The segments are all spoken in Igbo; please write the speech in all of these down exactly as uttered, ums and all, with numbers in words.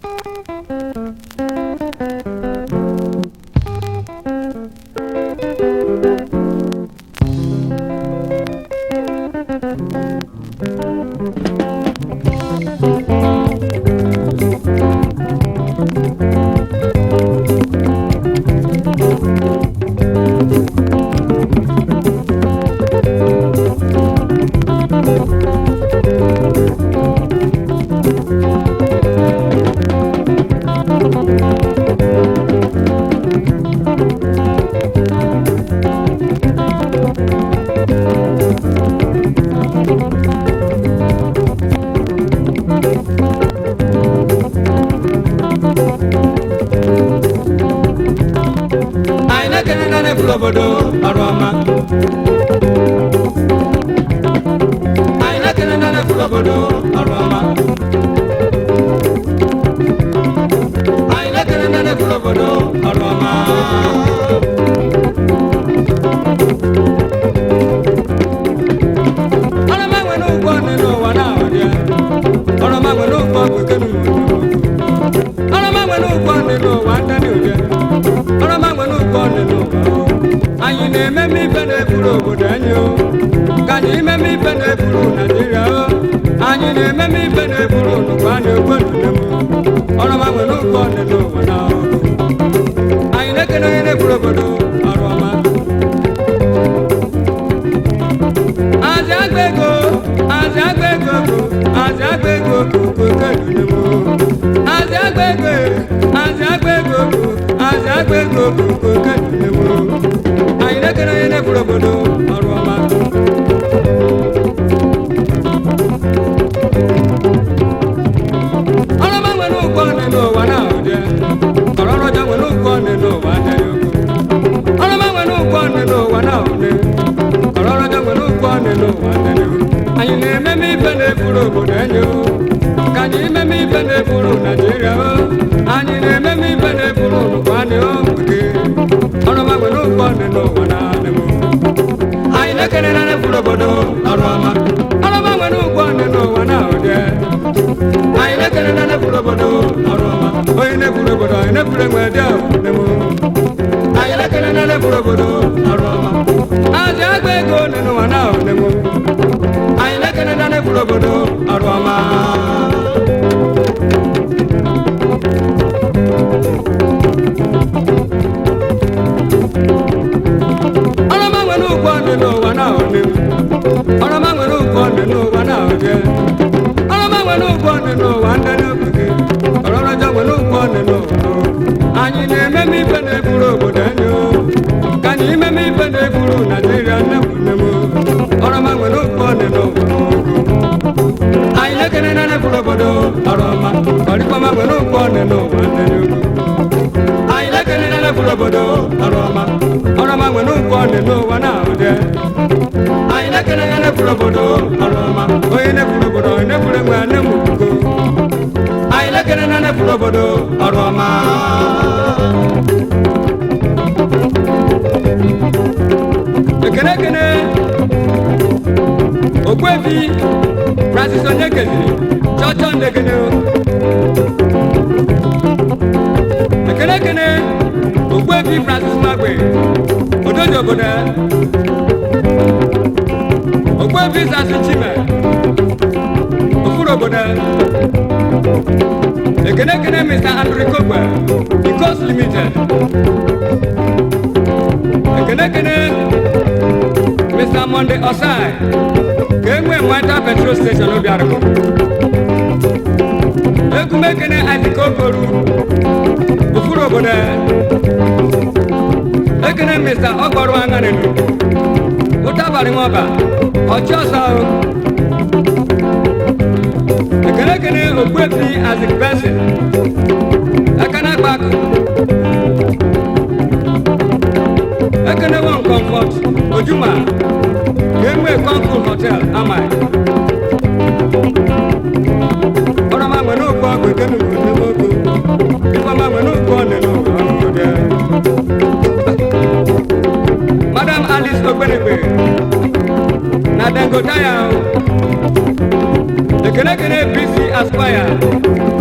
Dangote, the Canadian B C Aspire,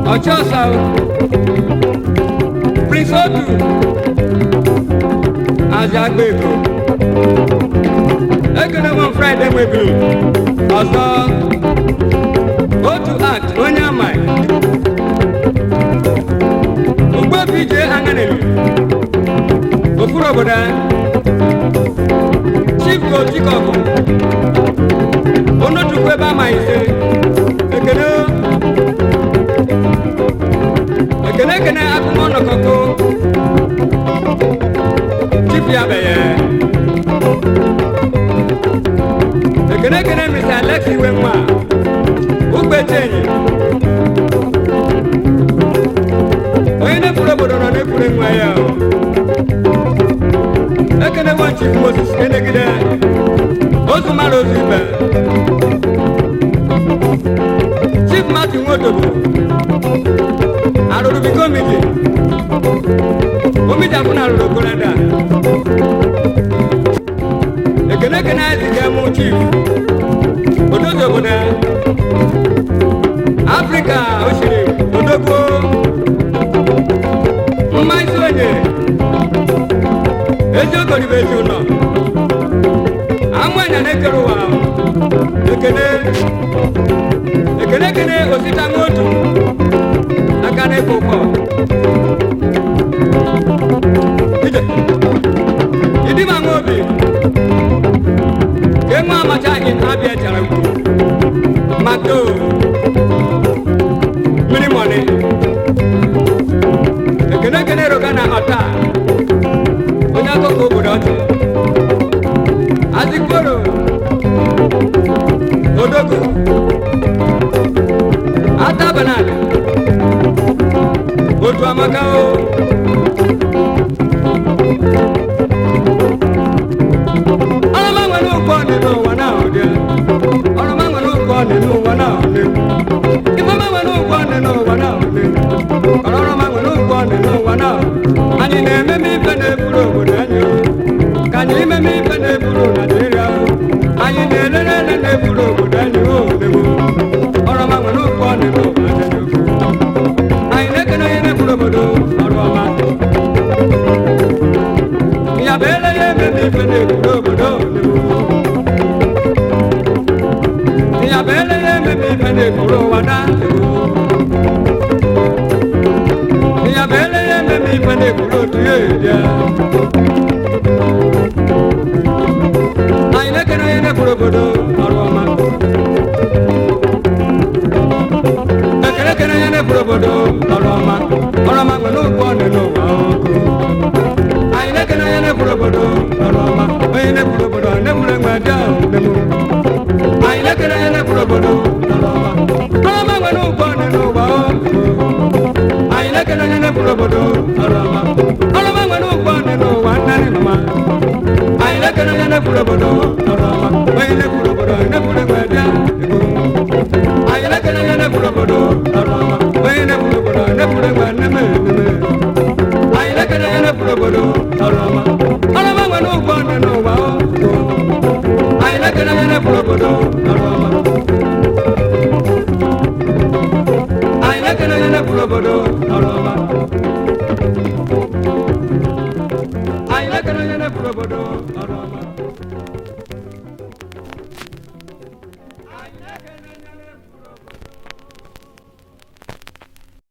Ochosa Prince Odu Ajagbego Ekene one Friday webu Ọzọ Otu act onye amai Ugbo P J Anganelu Ofuro obodo Chief Gold Chikobu Onotukwu ebe ama ise Ekene Ekene ekene akụmọ nọkọkụ Chief Yabeye Ekene ekene Mister Alex Iwenwa Ugbetenyi Onye na-ekwuru obodo nọ na-ekwuru nwa ya Ekene one Chief Moses Kenegide Ozu mara ozu ibe Chief Martin Nwodobo Arụrụ biko omidi Omidi akwụna arụrụ Kolada Ekene ekene aziga mụ Chief Odozi obodo Africa Oshiri Odogbo Mmaisi onye Ezi ogori bụ ezi ụlọ Amụanya na-ekere ụwa Ekene Ekene ekene osita n'otu aka na-ekwe ụkọ Ije Idima nwa obi Enwe amacha in Abia chara ukwu Mato Mini money Ekene ekene roga na ọta Onye akụkọ obodo ọchị Azikporo Odogwu Ata banana Otu amaka o Ọlọma nwere ụkwụ ọdịnụ ụwa na ụdị Ọlọma nwere ụkwụ ọdịnụ ụwa na ụdị Ifeọma nwere ụkwụ ọdịnụ ụwa na ụdị Ọlọma nwere ụkwụ ọdịnụ ụwa na ụdị Anyị na-ememe ife na-eburu obodo anyị Ka anyị imeme ife na-eburu Naịjirịa Anyị na-elele na-eburu obodo anyị o debo Ọlọma nwere ụkwụ ọdịnụ ụwa na ụdị Anyị na-ekene onye na-eburu obodo ọrụ ọma Ya bụ ele ya ememe ife na-eburu obodo Ya bụ ele ya ememe ife na-eburu ụwa na Ya bụ ele ya ememe ife na-eburu otu ya ebi Anyị na-ekene onye na-eburu obodo ọrụ ọma Ekene ekene onye na-eburu obodo ọrụ ọma ọrụ ọma nwere ụkwụ ọnụ n'ụwa ọkụ Anyị na-ekene onye na-eburu obodo ọrụ ọma onye na-eburu obodo na-eburu enwe dị ahụ nemu Anyị na-ekene onye na-eburu obodo ọrụ ọma ọrụ ọma nwere ụkwụ ọnụ n'ụwa ọkụ Anyị na-ekene onye na-eburu obodo ọrụ ọma ọrụ ọma nwere ụkwụ ọnụ n'ụwa nnarị mama Anyị na-ekene onye na-eburu obodo ọrụ ọma onye na-eburu obodo na-eburu enwe dị ahụ Anyị na-ekene onye na-eburu obodo ọrụ ọma onye na-eburu obodo na-eburu enwe nneme nneme Anyị na-ekene onye na-eburu obodo ọrụ ọma ọrụ ọma nwere ụgwọ ọnụ n'ụwa ọkụ Anyị na-ekene onye na-eburu obodo ọrụ ọma Anyị na-ekene onye na-eburu obodo